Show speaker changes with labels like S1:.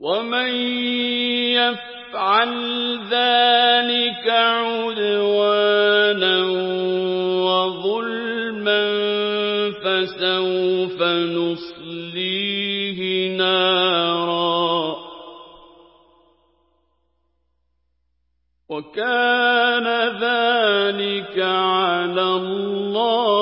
S1: وَمَن يَفْعَلْ ذَٰلِكَ عُدْوَانًا وَظُلْمًا فَسَوْفَ نُصْلِيهِ نَارًا ۚ وَكَانَ ذَٰلِكَ عَلَى اللَّهِ